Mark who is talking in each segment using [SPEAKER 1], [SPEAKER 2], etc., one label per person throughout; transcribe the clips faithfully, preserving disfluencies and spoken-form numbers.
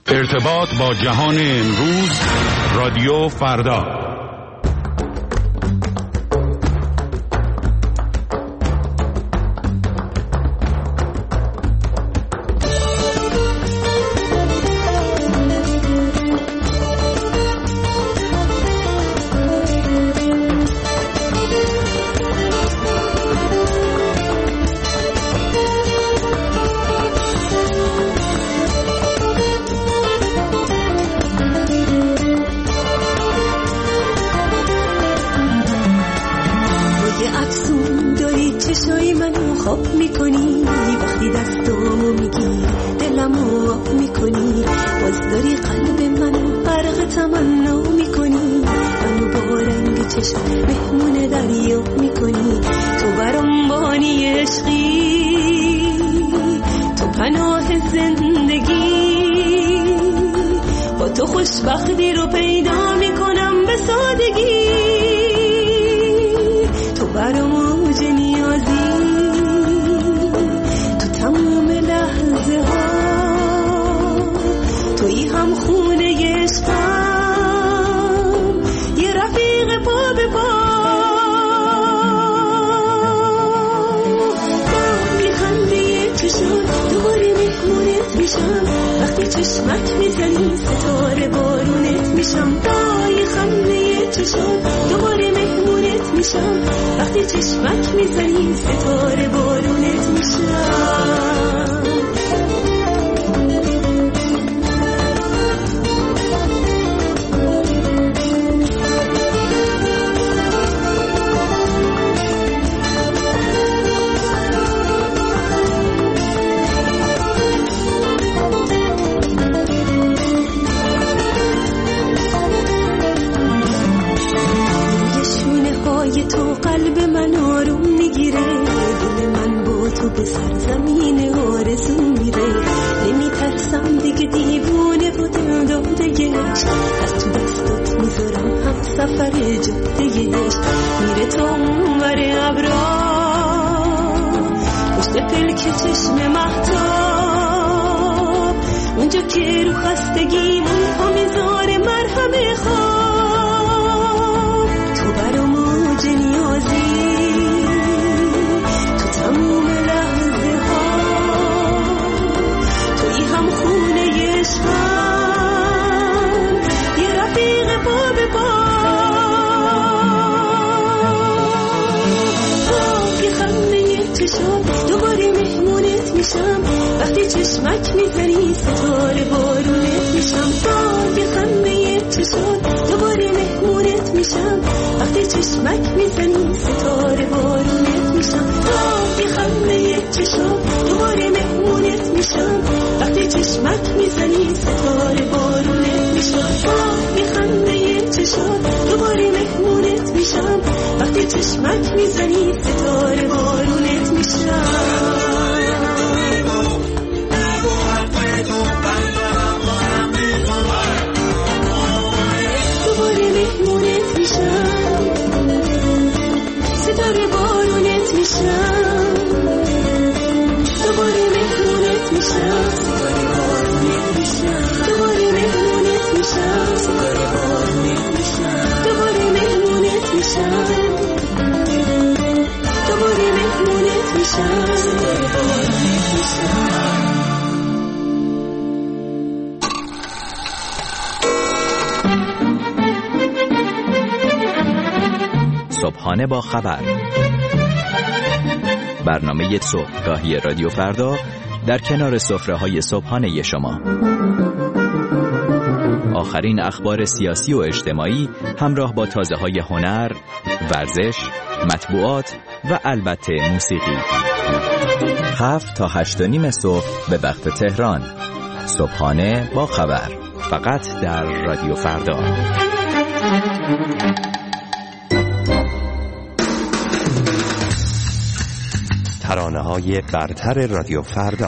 [SPEAKER 1] ارتباط با جهان امروز، رادیو فردا.
[SPEAKER 2] خوشبختی رو پیدا میکنم به سادگی، تو برام اوج نیازی، تو تمام لحظه ها تویی هم خونه عشقم، یه رفیق پا به پا. با میخنده چشم دوباره مهمونت میشم، وقتی چشمک میزنی ستاره بارونت میشم. دای خنده چشم دوباره مهمونت میشم، وقتی چشمک میزنی ستاره بارونت میشم. تو قلب من آروم میگیره، دل من با تو به سرزمین آرزو میره. نمیترسم دیگه دیوونه و دل دادهش، از تو دستات میذارم هم سفر جادهش. میره تا اونور ابرا پشت پلک چشم مهتاب، اونجا که رو خستگیمون پا میذاره مرهم خواب. تو برام اوج نیازی، تو تموم لحظه ها تویی هم خونه عشقم، یه رفیق پا به پا. با یه خنده چشم دوباره مهمونت میشم، وقتی چشمک میزنی ستاره بارونت میشم. با یه خنده چشم دوباره مهمونت میشم، وقتی چشمک میزنی ستاره بارونت میشم. با یه خنده چشم دوباره مهمونت میشم، وقتی چشمک میزنی ستاره بارونت میشم. با یه خنده چشم دوباره مهمونت میشم، وقتی چشمک میزنی ستاره بارونت میشم. دوباره مهمونت میشم، ستاره بارونت میشم. دوباره مهمونت میشم، ستاره بارونت میشم. دوباره مهمونت میشم، ستاره بارونت میشم. دوباره مهمونت میشم، دوباره مهمونت میشم، ستاره بارونت میشم.
[SPEAKER 3] صبحانه با خبر، برنامه صبحگاهی رادیو فردا در کنار سفره‌های صبحانه شما. آخرین اخبار سیاسی و اجتماعی همراه با تازه‌های هنر، ورزش، مطبوعات و البته موسیقی. هفت تا هشت و نیم صبح به وقت تهران. صبحانه با خبر، فقط در رادیو فردا. ترانه‌های برتر رادیو فردا.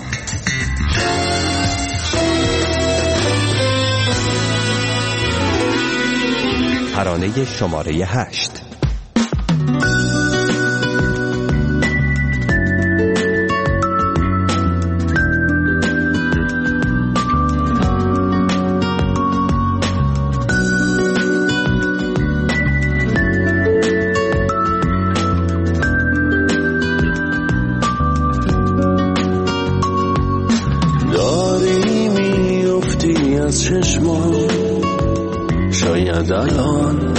[SPEAKER 3] ترانه شماره هشت.
[SPEAKER 4] از چشمان شاید الان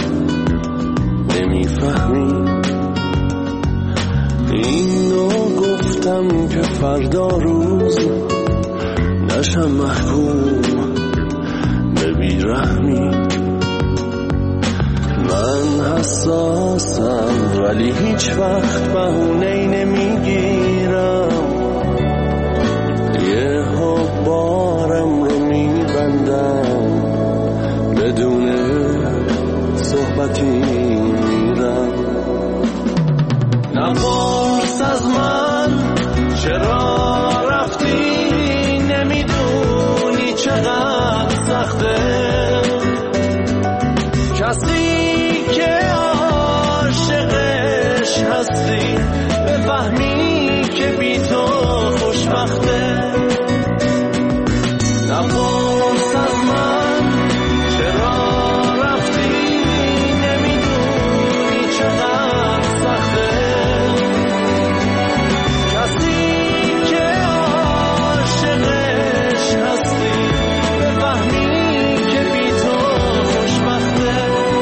[SPEAKER 4] نمیفهمی. اینو گفتم که فردا روز نشم محکوم به بیرحمی. من حساسم ولی هیچ وقت بهونه‌ای نمیگیرم. یه ها بارم رو میبندم بدون صحبتی میرم. نپرس از من چرا رفتی، نمیدونی چقدر سخته. کسی که عاشقش هستی بفهمی که بی تو خوشبخته. نپرس از من چرا رفتی، نمیدونی چقدر سخته. کسی که عاشقش هستی بفهمی که بی تو خوشبخته.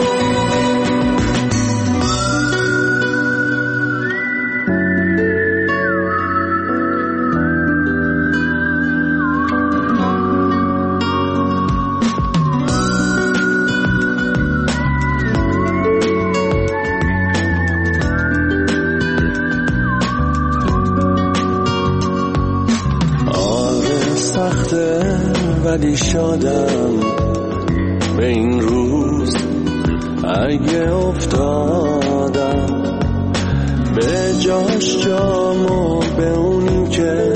[SPEAKER 4] ولی شادم به این روز اگه افتادم به جاش جامو به اونی که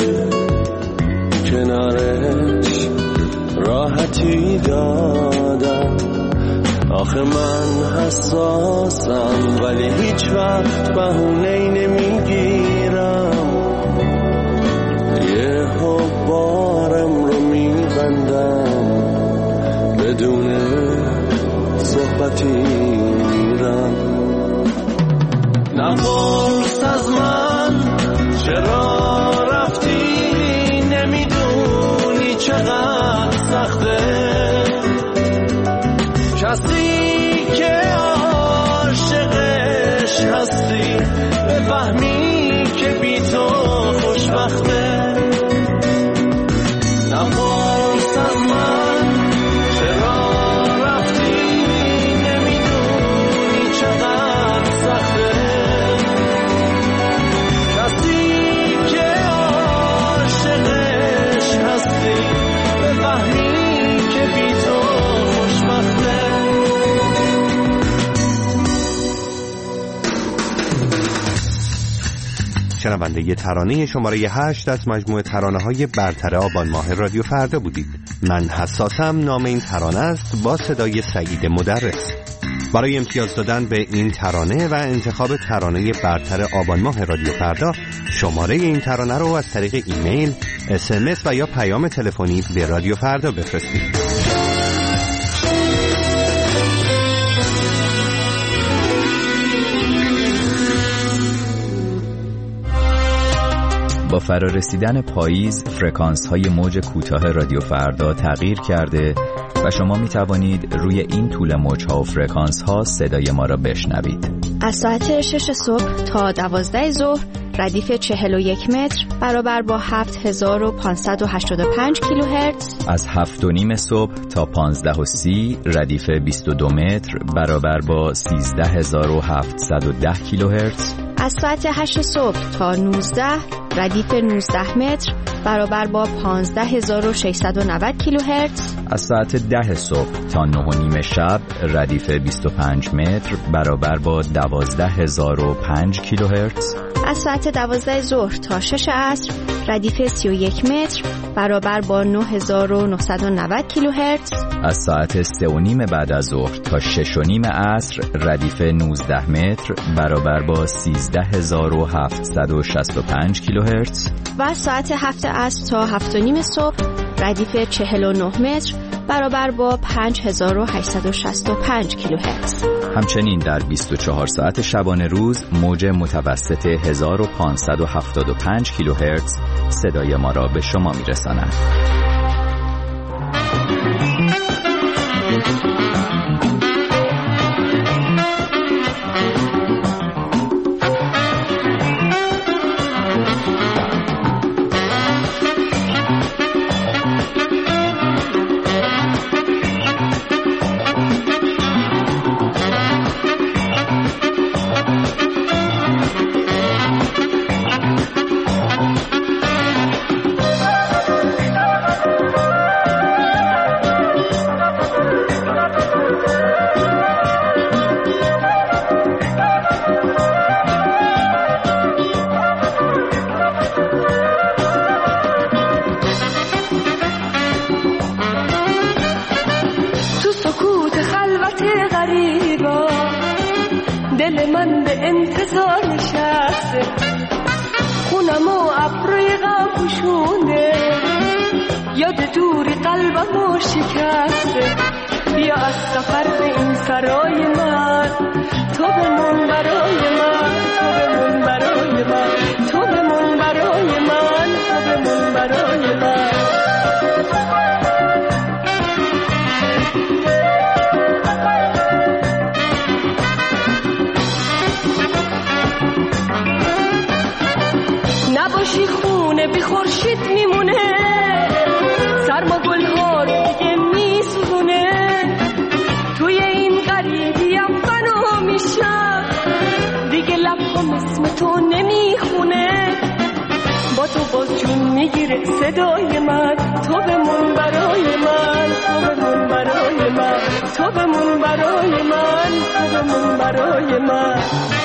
[SPEAKER 4] کنارش راحتی دادم. آخه من حساسم ولی هیچ وقت بهونه‌ای نمیگیرم. یه ها بارم رو میبندم بدون صحبتی میرم. نپرس از من چرا رفتی، نمیدونی چقدر سخته. کسی که عاشقش هستی بفهمی که بی تو خوشبخته. نپرس از من چرا رفتی، نمیدونی چقدر سخته. کسی که عاشقش هستی بفهمی که بی تو خوشبخته.
[SPEAKER 5] شنونده ی ترانه شماره هشت از مجموعه ترانه‌های برتر آبان ماه رادیو فردا بودید. من حساسم نام این ترانه است با صدای سعید مدرس. برای امتیاز دادن به این ترانه و انتخاب ترانه برتر آبان ماه رادیو فردا شماره این ترانه رو از طریق ایمیل، اس ام اس و یا پیام تلفنی به رادیو فردا بفرستید.
[SPEAKER 3] با فرارسیدن پاییز فرکانس های موج کوتاه رادیو فردا تغییر کرده و شما می توانید روی این طول موج ها و فرکانس ها صدای ما را بشنوید.
[SPEAKER 6] از ساعت شش صبح تا دوازده ظهر ردیف چهل و یک متر برابر با هفت هزار و پانصد و هشتاد و پنج کیلوهرتز.
[SPEAKER 3] از هفت و نیم صبح تا پانزده و سی ردیف بیست و دو متر برابر با سیزده هزار و هفتصد و ده کیلوهرتز.
[SPEAKER 6] از ساعت هشت صبح تا نوزده ردیف نوزده متر برابر با پانزده هزار و ششصد و نود کیلوهرتز.
[SPEAKER 3] از ساعت ده صبح تا نه و نیم شب ردیف بیست و پنج متر برابر با دوازده هزار و پنج کیلوهرتز.
[SPEAKER 6] از ساعت دوازده ظهر تا شش عصر ردیف سی و یک متر برابر با نه هزار و نهصد و نود کیلوهرتز.
[SPEAKER 3] از ساعت سه و نیم بعد از ظهر تا شش و نیم عصر ردیف نوزده متر برابر با سیزده هزار و هفتصد و شصت و پنج کیلوهرتز.
[SPEAKER 6] و از ساعت هفت عصر تا هفت و نیم صبح ردیف چهل و نه متر برابر با پنج هزار و هشتصد و شصت و پنج کیلوهرتز.
[SPEAKER 3] همچنین در بیست و چهار ساعت شبانه روز موج متوسط هزار و پانصد و هفتاد و پنج کیلوهرتز صدای ما را به شما میرساند.
[SPEAKER 2] یاد دوری قلبمو شکسته. بیا از سفر به این سرای من، تو بمون برای من، تو بمون برای من، تو بمون برای من، تو بمون برای من. نباشی خونه بی خورشید میمونه، سرما گل‌ها رو دیگه میسوزونه. توی این غریبیم فنا میشم، دیگه لبم اسم تو نمیخونه. با تو باز جون میگیره صدای من، تو بمون برای من، تو بمون برای من، تو بمون برای من، تو بمون برای من.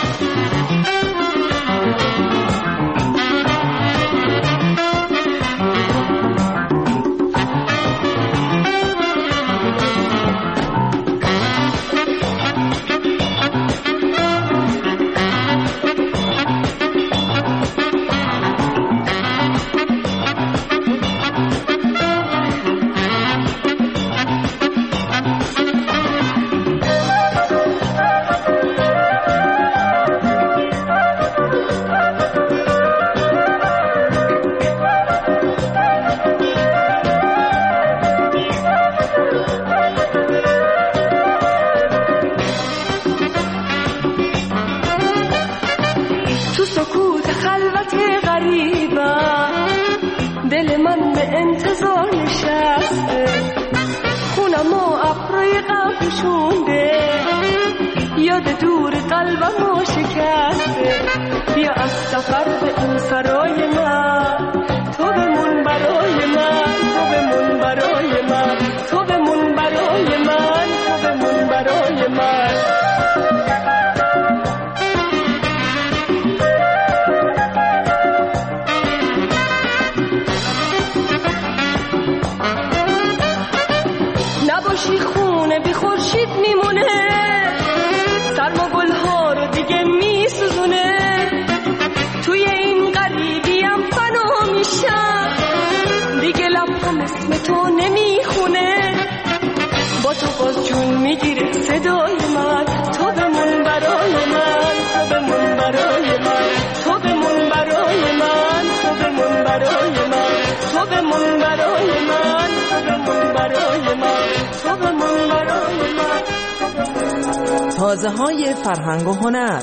[SPEAKER 7] تازه‌های فرهنگ و هنر.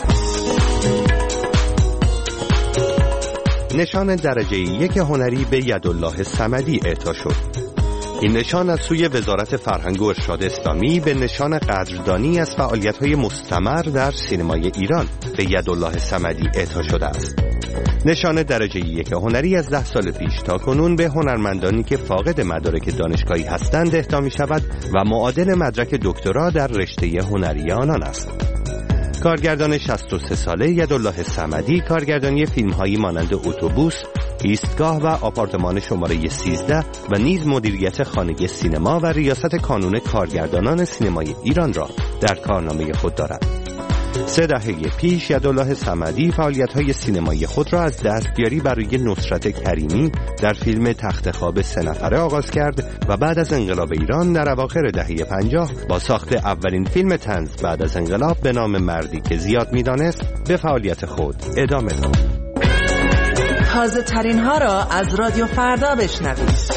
[SPEAKER 5] نشان درجه یک هنری به یدالله صمدی اعطا شد. این نشان از سوی وزارت فرهنگ و ارشاد اسلامی به نشان قدردانی از فعالیت‌های مستمر در سینمای ایران به یدالله صمدی اعطا شده است. نشان درجه یک هنری از ده سال پیش تا کنون به هنرمندانی که فاقد مدارک دانشگاهی هستند اهدا می شود و معادل مدرک دکترا در رشته هنری آنان است. کارگردان شصت و سه ساله یدالله صمدی کارگردانی فیلم‌هایی مانند اتوبوس، ایستگاه و آپارتمان شماره سیزده و نیز مدیریت خانه سینما و ریاست کانون کارگردانان سینمای ایران را در کارنامه خود دارد. سه دهه پیش یدالله صمدی فعالیت‌های سینمایی خود را از دستیاری برای نصرت کریمی در فیلم تخت خواب سه نفره آغاز کرد و بعد از انقلاب ایران در اواخر دهه پنجاه با ساخت اولین فیلم طنز بعد از انقلاب به نام مردی که زیاد می‌دانست به فعالیت خود ادامه داد.
[SPEAKER 7] تازه ترین ها را از رادیو فردا بشنوید.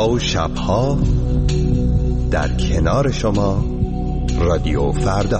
[SPEAKER 5] روزها و شبها در کنار شما رادیو فردا.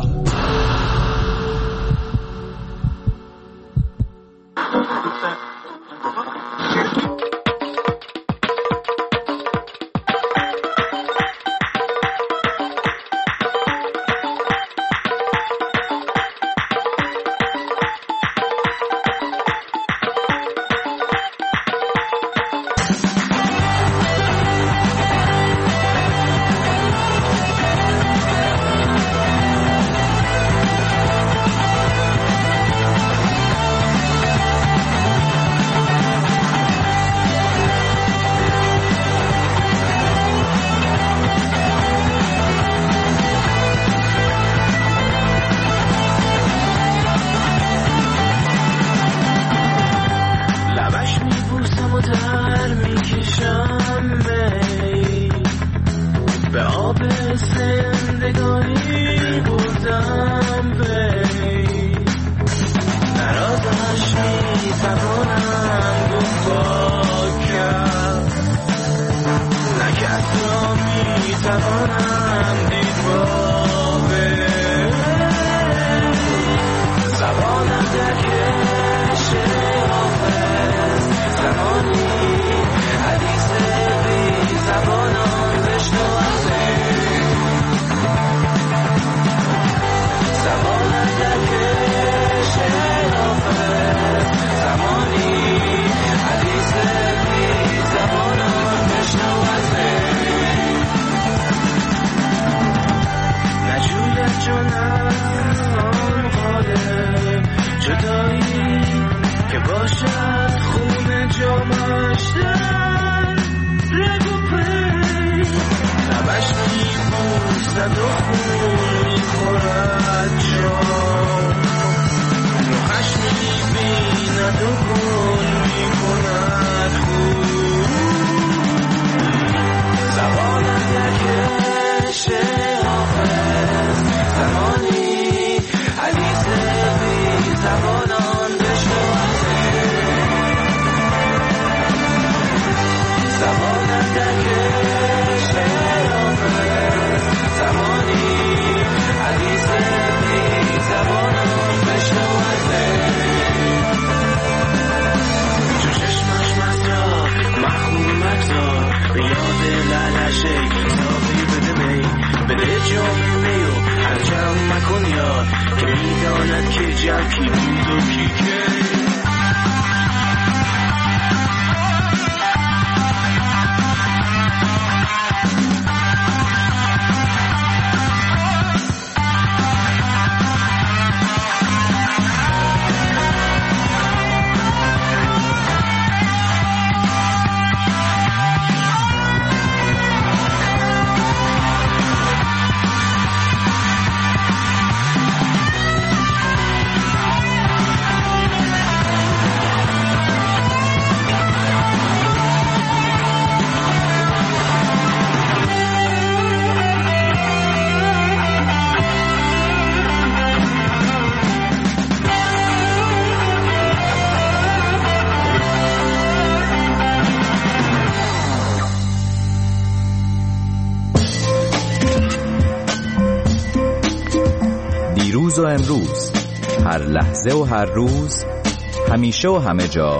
[SPEAKER 3] دیروز و امروز، هر لحظه و هر روز، همیشه و همه جا،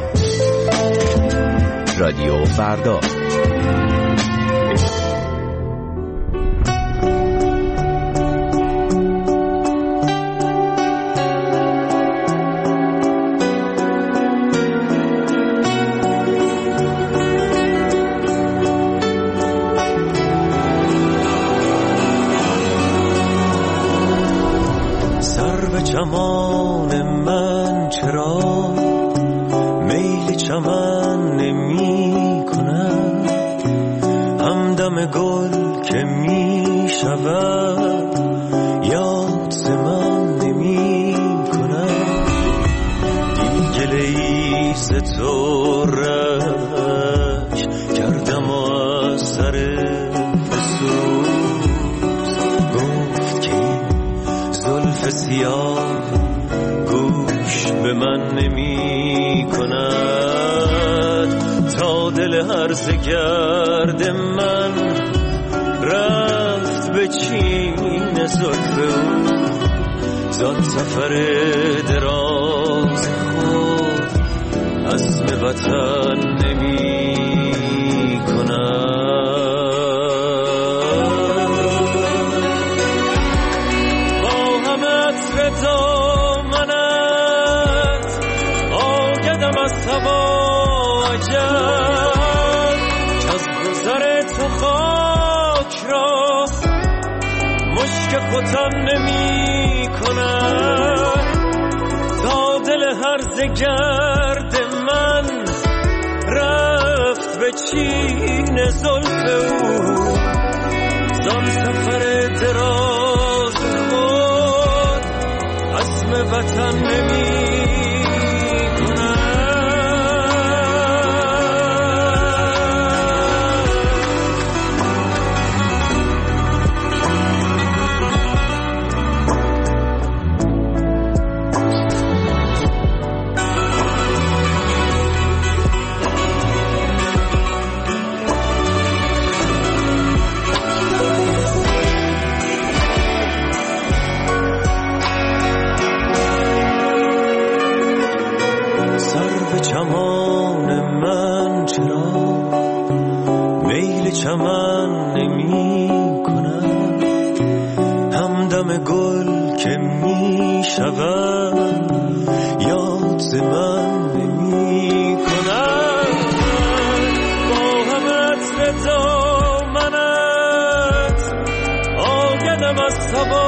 [SPEAKER 3] رادیو فردا.
[SPEAKER 4] چمان من چرا میل چمن نمی کند، همدم گل که می شود یاد ز من نمی کند. دیگه گله ز تو رنج کردم و از سر بسوز گفت که زلف سیاه گوش به من نمی کند تا دل هرزه گرد من رفت به چین زلف او، زان سفر دراز خود عزم وطن نمی کنم. با همه عطر دامنت آگدم از تواجد که از گذر تو خاک را مشک ختن نمی کنم. تا دل هرزه گرد من رفت به چین زلف او، زان سفر دراز خود عزم وطن نمی چمان من چرا میل چمن نمی کنم. همدم گل که می شود یاد ز من نمی کنم. با همه عطر دامنت آگدم از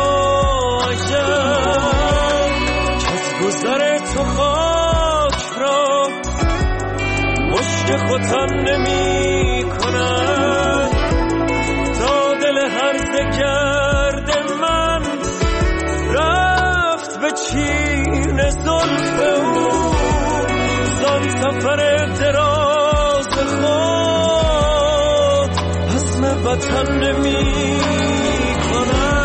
[SPEAKER 4] تواجد که از گذر تو خاک را مشت ختن نمی کنم. تا دل هرزه گرد من رفت به چین زلف او، زان سفر دراز خود عزم وطن نمی کنم.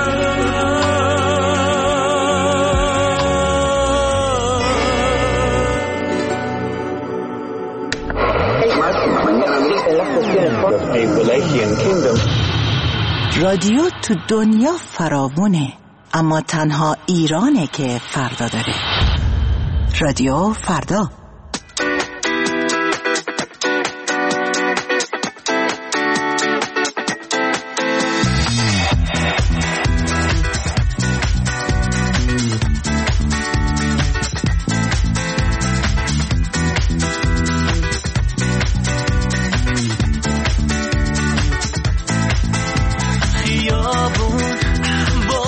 [SPEAKER 7] رادیو تو دنیا فراوونه، اما تنها ایرانه که فردا داره. رادیو فردا.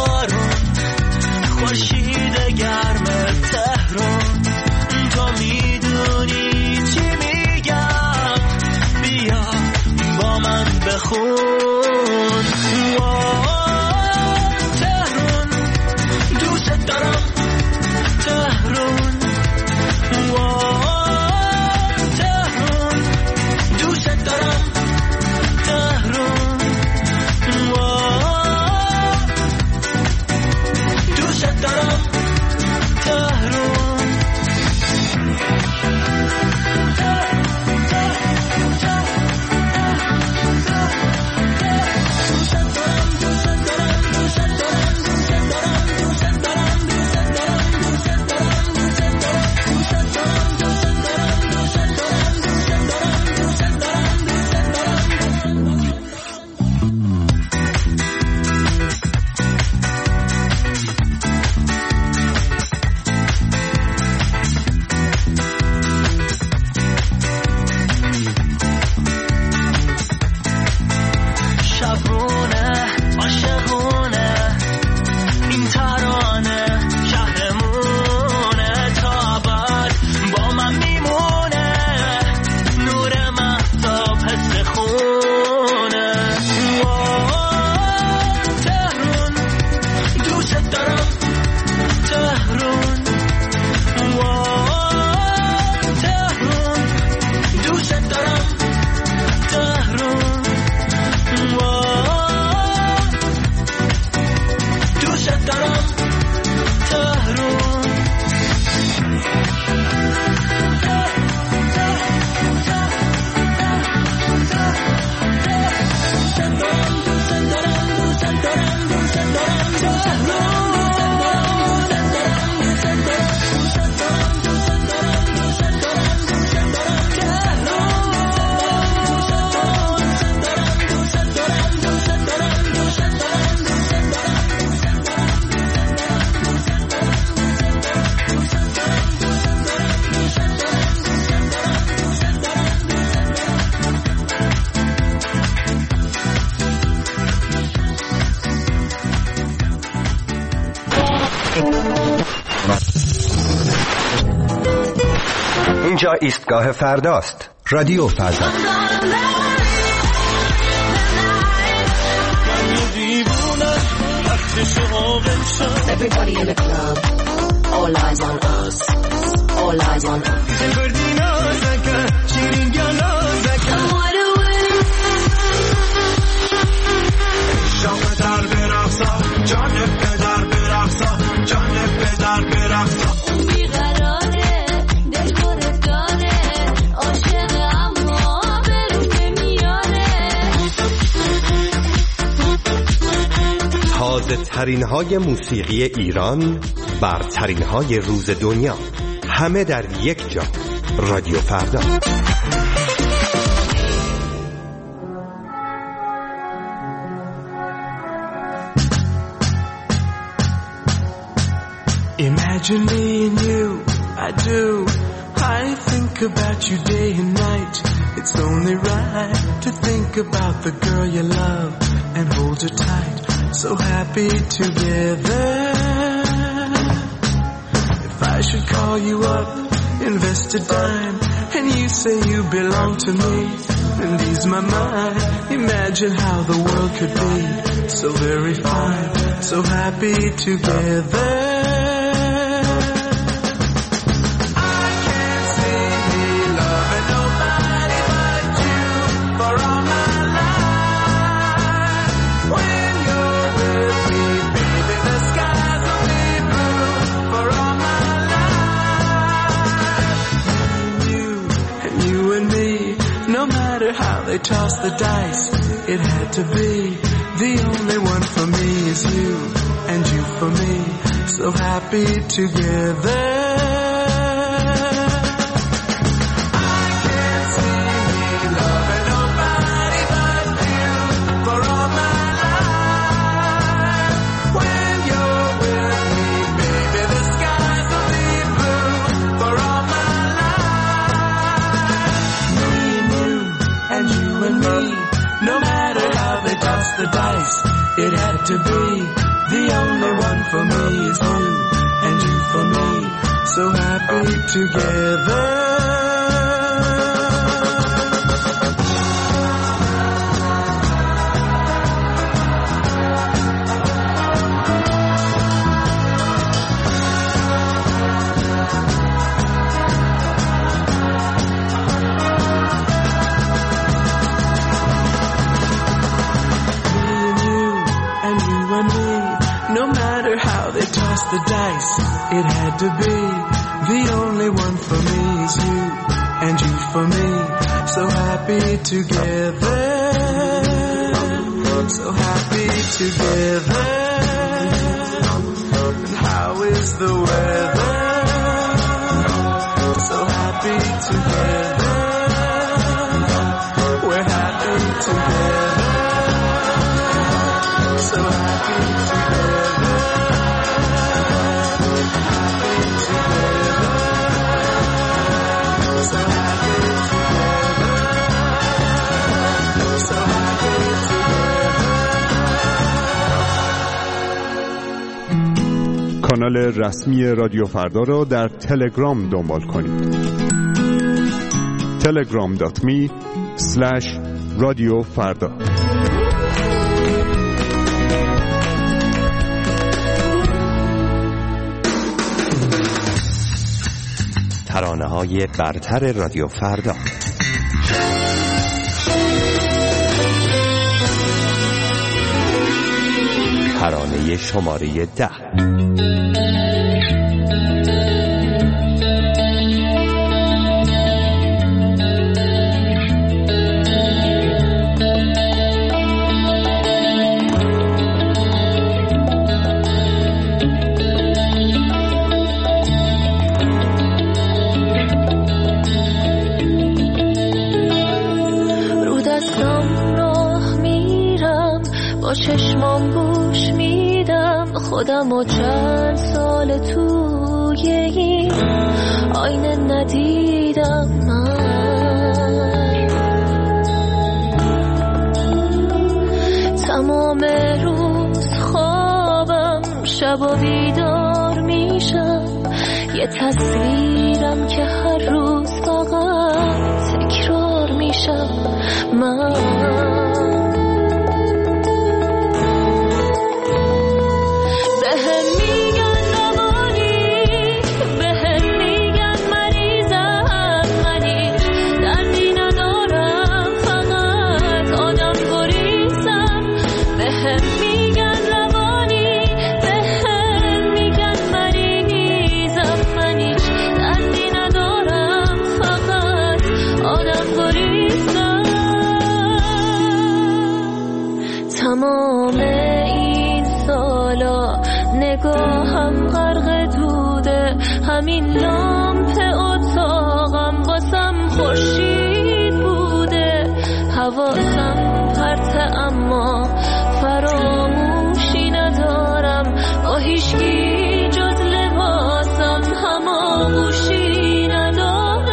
[SPEAKER 4] خورشید گرم تهران، تو می
[SPEAKER 5] اینجا ایستگاه فرداست. رادیو فردا.
[SPEAKER 2] Everybody in the club, all eyes on us, all eyes on us.
[SPEAKER 5] تازه ترین های موسیقی ایران، برترین های روز دنیا، همه در یک جا. رادیو فردا.
[SPEAKER 4] Imagine me and you, I do. I think about you day and night. It's only right to think about the girl you love and hold her tight. So happy together. If I should call you up, invest a dime, and you say you belong to me, and ease my mind. Imagine how the world could be so very fine, so happy together. They tossed the dice, it had to be. The only one for me is you, and you for me, so happy together. I can't see me loving nobody but you for all my life. When you're with me, baby, the skies will be blue for all my life. Me and you, and you and me, no matter how they toss the dice, it had to be. The only one for me is you, and you for me, so happy together. The dice, it had to be. The only one for me is you, and you for me, so happy together, so happy together. And how is the weather? So happy together, we're happy together, so happy together.
[SPEAKER 1] کانال رسمی رادیو فردا را در تلگرام دنبال کنید. تلگرام دات می اسلش رادیو فردا.
[SPEAKER 5] ترانه های برتر رادیو فردا. ترانه شماره ده.
[SPEAKER 2] چشمام گوش میدم خودم و چند سال توی این آینه ندیدم من. تمام روز خوابم شب و بیدار میشم، یه تصویرم که هر روز فقط تکرار میشم. من بهم میگن روانی، بهم میگن مریضم، ولی دردی ندارم، فقط آدم گریزم. بهم میگن روانی، بهم میگن مریضم، من هیچ دردی ندارم، فقط آدم گریزم. تمام این سالا نگاهم غرق دوده، همین لامپ اتاقم واسم خورشید بوده. حواسم پرته اما فراموشی ندارم، با هیچکی جز لباسم هماغوشی ندارم.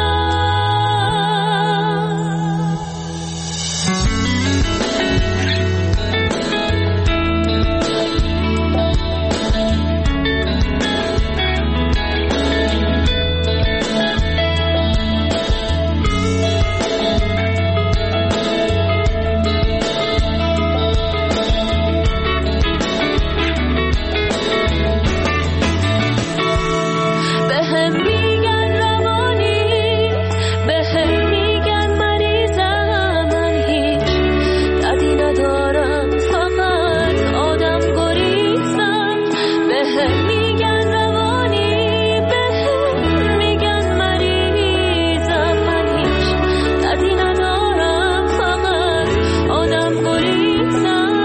[SPEAKER 2] بهم میگن روانی، بهم میگن مریضم، من هیچ دردی ندارم، فقط آدم گریزم. بهم میگن روانی، بهم میگن مریضم، من هیچ دردی ندارم، فقط آدم گریزم.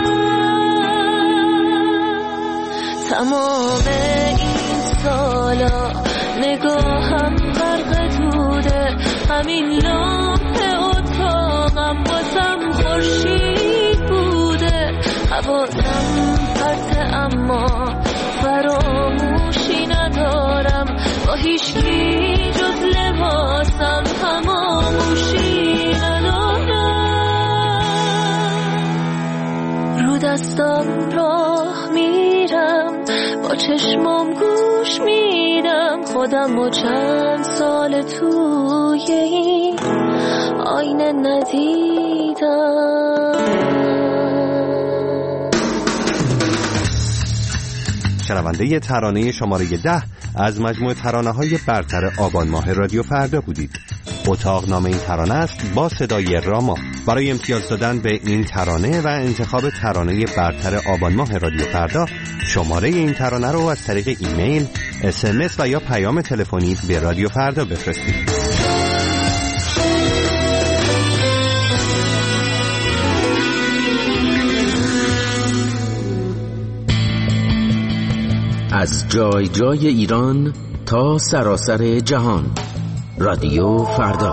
[SPEAKER 2] تمام این سالا نگاهم غرق دوده، همین لامپ اتاقم واسم خورشید بوده. حواسم پرته اما فراموشی ندارم، با هیچکی جز لباسم هماغوشی ندارم. رو دستم راه میرم، با چشمام گوش میدم، خودم و چند سال توی این آینه ندیدم.
[SPEAKER 5] شنونده ترانه شماره ده از مجموعه ترانه‌های برتر آبان ماه رادیو فردا بودید. اتاق نام این ترانه است با صدای راما. برای امتیاز دادن به این ترانه و انتخاب ترانه برتر آبان ماه رادیو فردا، شماره این ترانه رو از طریق ایمیل، اس ام اس و یا پیام تلفنی به رادیو فردا بفرستید.
[SPEAKER 8] از جای جای ایران تا سراسر جهان، رادیو فردا.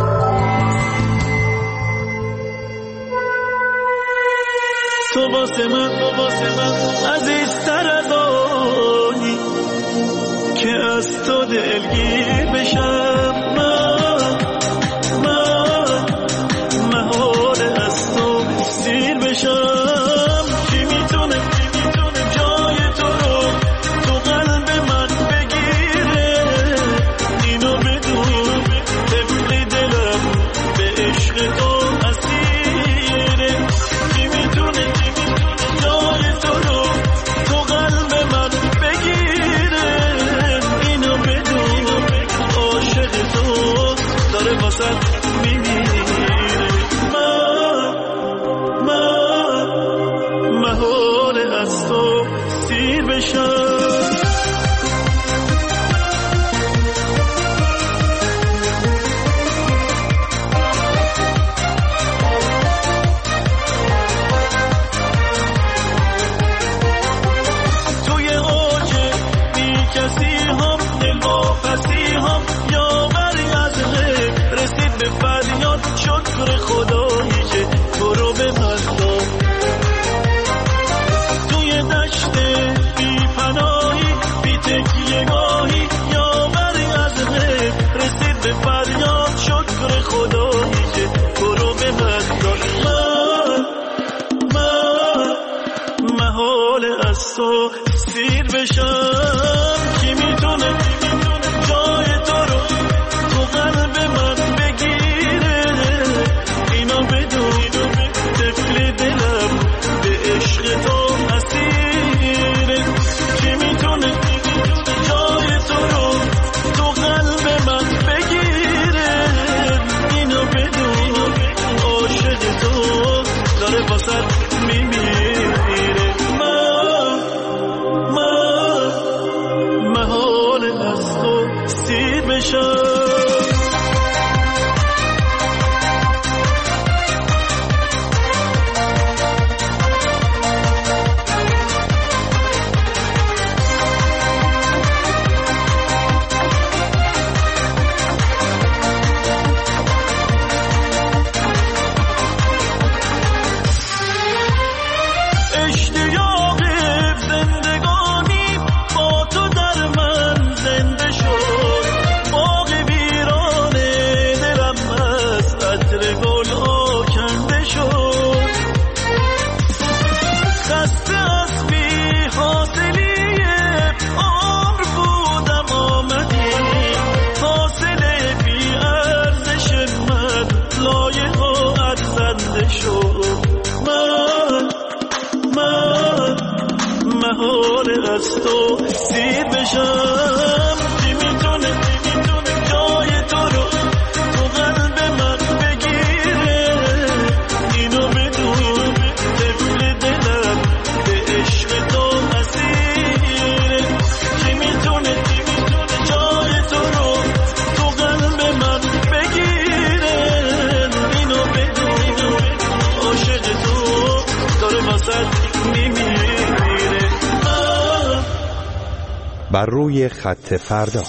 [SPEAKER 9] تو واسه من، تو واسه من عزیزتر از آنی که از تو دلگیر بشم. من من محال از تو سیر بشم. کی میتونه کی میتونه جای تو رو تو قلب من بگیره؟ اینو بدون طفل دلم به عشق تو اسیره. کی میتونه کی میتونه جای تو رو تو قلب من بگیره؟ اینو بدون عاشق تو داره واسه میمیره. من من محال از تو سیر بشم. توی اوج بی کسی هم دل واپسی هم یاوری از غیب رسید به فریاد. شکر خدایی که تو رو به من داد. توی دشت بی پناهی بی تکیه گاهی یاوری از غیب رسید به فریاد. شکر خدایی که تو رو به من داد. من من محال از تو سیر بشم. بشم. از تو سیر بشم. کی میتونه کی میتونه جای تو رو تو قلب من بگیره؟ اینو بدون طفل دلم به عشق تو اسیره. کی میتونه کی میتونه جای تو رو تو قلب من بگیره؟ اینو بدون عاشق تو داره واسط میمیره.
[SPEAKER 5] بر روی خط فردا.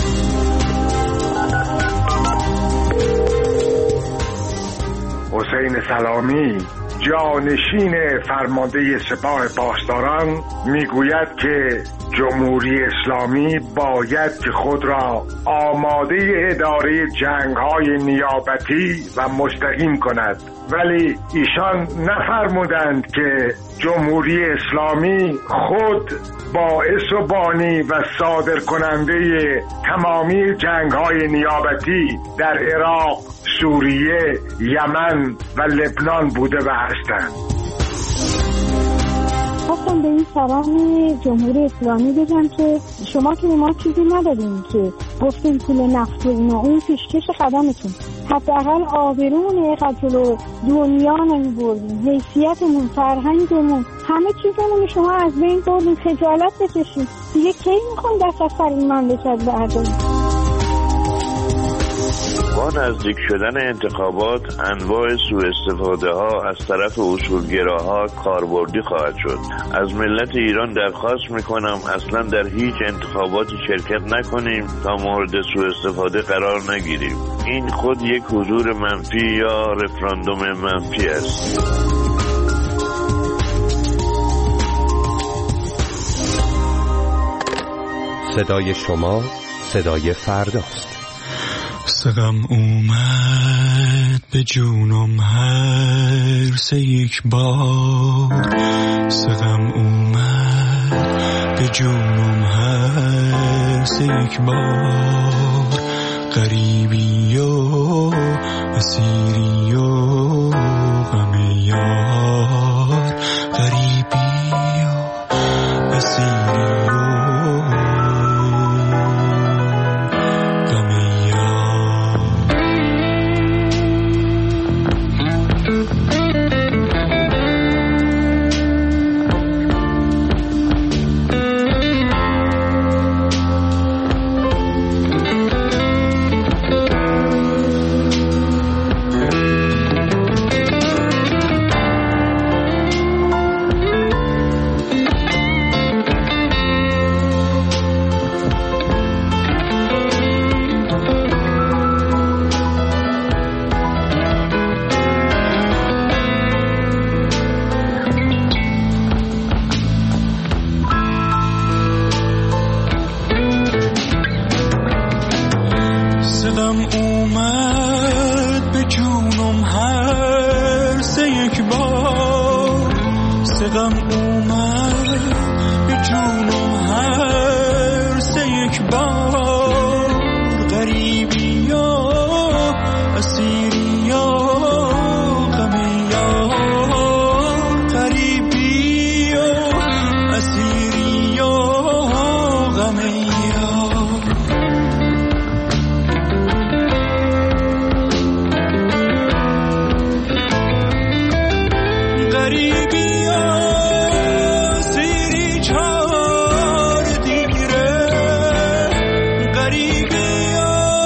[SPEAKER 10] حسین سلامی جانشین فرمانده سپاه پاسداران میگوید که جمهوری اسلامی باید که خود را آماده اداره جنگ‌های نیابتی و مستقیم کند، ولی ایشان نفرمودند که جمهوری اسلامی خود باعث و بانی و صادر کننده تمامی جنگ‌های نیابتی در عراق، سوریه، یمن و لبنان بوده و هستند.
[SPEAKER 11] خواستم به این سران جمهوری اسلامی بگم که شما که ما چیزی نداریم که گفتیم پول نفت و اینا، اون پیشکش خدمتون، حداقل آبرون قتل دنیا نمی‌بردیم، حیثیتمون، فرهنگمون، همه چیزمون شما از بین بردیم، خجالت بکشید دیگه. کی میخوام دست از سر این مملکت برداریم؟
[SPEAKER 12] با نزدیک شدن انتخابات انواع سوء استفاده ها از طرف اصولگراها کاربردی خواهد شد. از ملت ایران درخواست میکنم اصلا در هیچ انتخاباتی شرکت نکنیم تا مورد سوء استفاده قرار نگیریم. این خود یک حضور منفی یا رفراندوم منفی است.
[SPEAKER 5] صدای شما صدای فرداست.
[SPEAKER 13] سقم اومد به جونم هر سه یک بار، سقم اومد به جونم هر سه یک بار، غریبی و اسیری و غم یار، غریبی و اسیری و
[SPEAKER 14] غریبی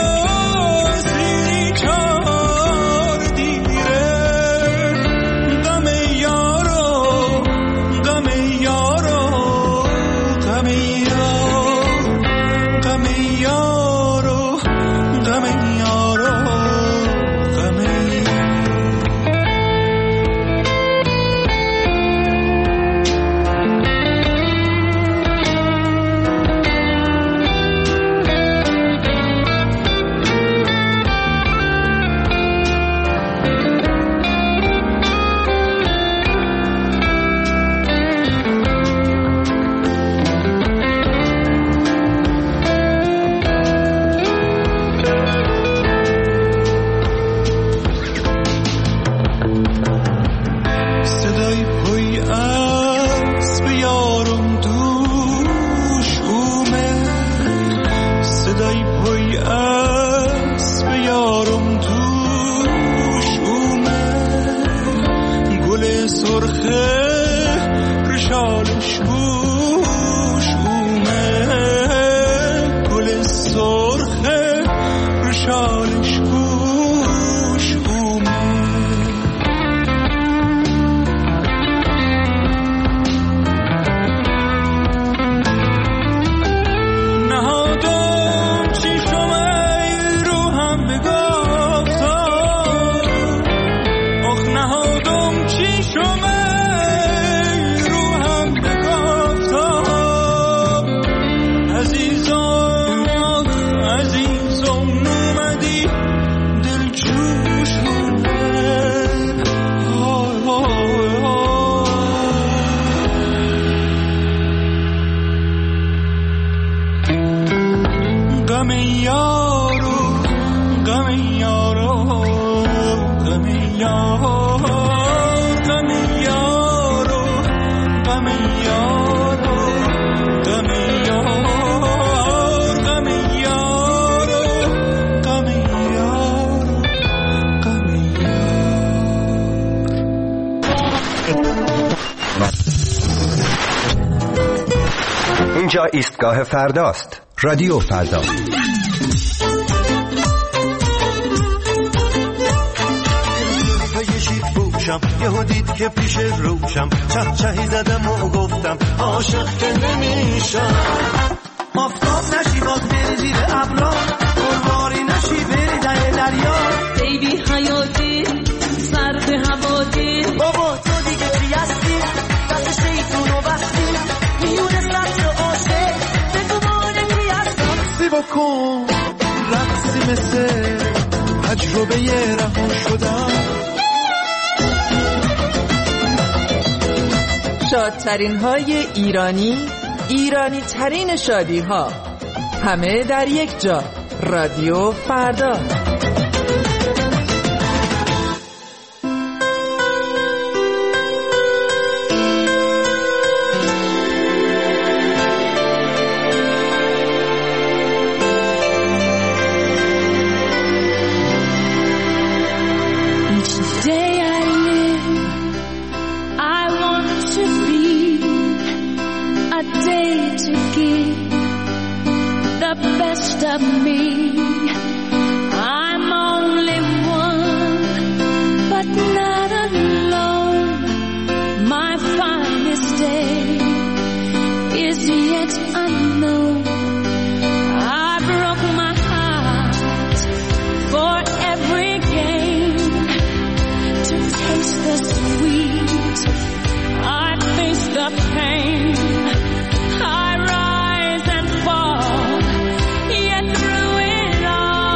[SPEAKER 13] ای اسب یارم توش اومد، گل سرخه رشالش گوش اومد، گل سرخه رشالش گوش اومد. نهادم چشم ای رو هم بگفتم، آخ نهادم چشم ای رو هم بگفتم، عزیزم آخ عزیزم نومدی دل جوش اومد. آه آه آه. غم یارو غم یارو غم یارو غم یارو غم یارو غم یارو غم یارو غم یارو غم
[SPEAKER 5] اینجا ایستگاه فرداست. رادیو فردا.
[SPEAKER 9] یه شیف بوشم یهو دید که پیش روشم، چه چهی زدم و گفتم عاشق که نمیشم. آفتاب نشی باز بری زیر ابرا، قرباری نشی بری در دریا.
[SPEAKER 2] بیبی حیاتی سرد هواتی،
[SPEAKER 9] بابا تو دیگه چی هستی؟ دست شیطونو بستی میونه سبز و عاشق، بگو مانه کی هستم. سی بکن رقصی مثل تجربه رها شدم.
[SPEAKER 7] شادترین های ایرانی، ایرانی ترین شادی ها، همه در یک جا. رادیو فردا.
[SPEAKER 2] Of me, I'm only one, but not alone. My finest day is yet unknown. I broke my heart for every game to taste the sweet. I face the pain. I rise and fall. Yet through it all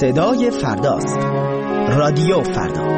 [SPEAKER 14] صدای فرداست. رادیو فردا.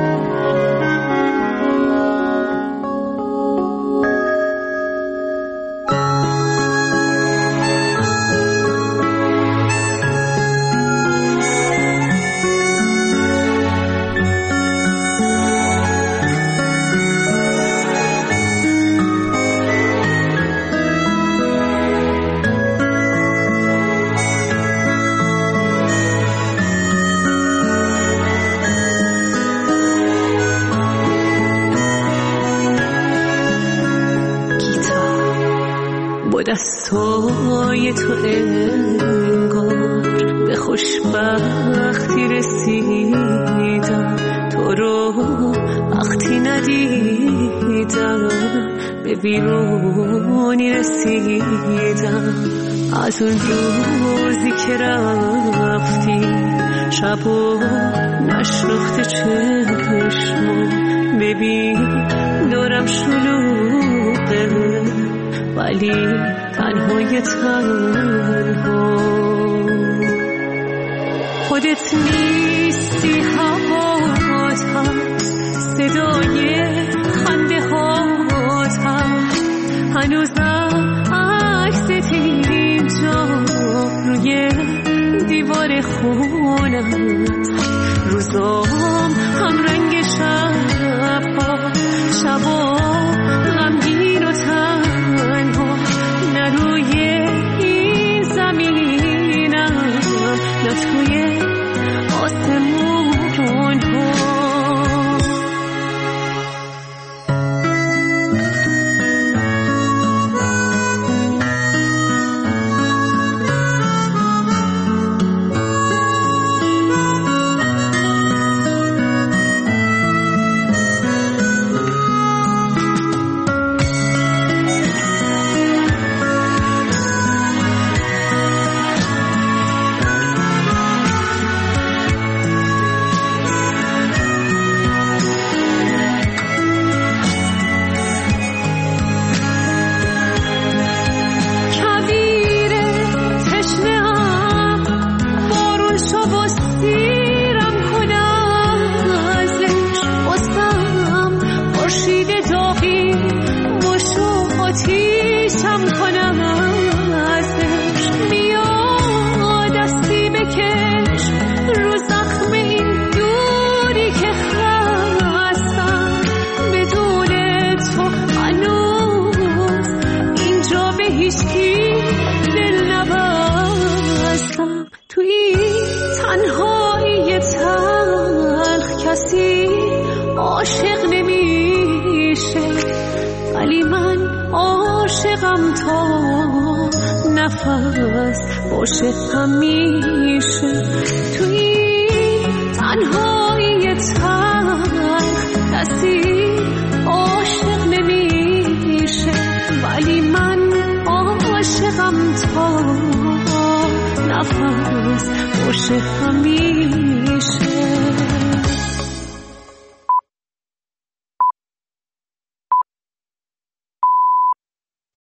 [SPEAKER 2] دستای تو انگار به خوشبختی رسیدم، تو رو وقتی ندیدم به بیرونی رسیدم. از اون روزی که رفتی شب و نشناخته چشمو، ببین دورم شلوغه ولی تنهای تنها. خودت نیستی، هوات هم صدای خنده هات هم، هنوزم عکست اینجا روی دیوار خونم. روزام هم رنگ شبا، شبا غمگین و تنها، نه روی این زمینم نه توی آسمون ها. عاشق نمیشه ولی من عاشقم تا نفس باشه همیشه. توی تنهایی تلخ کسی عاشق نمیشه ولی من عاشقم تا نفس باشه همیشه.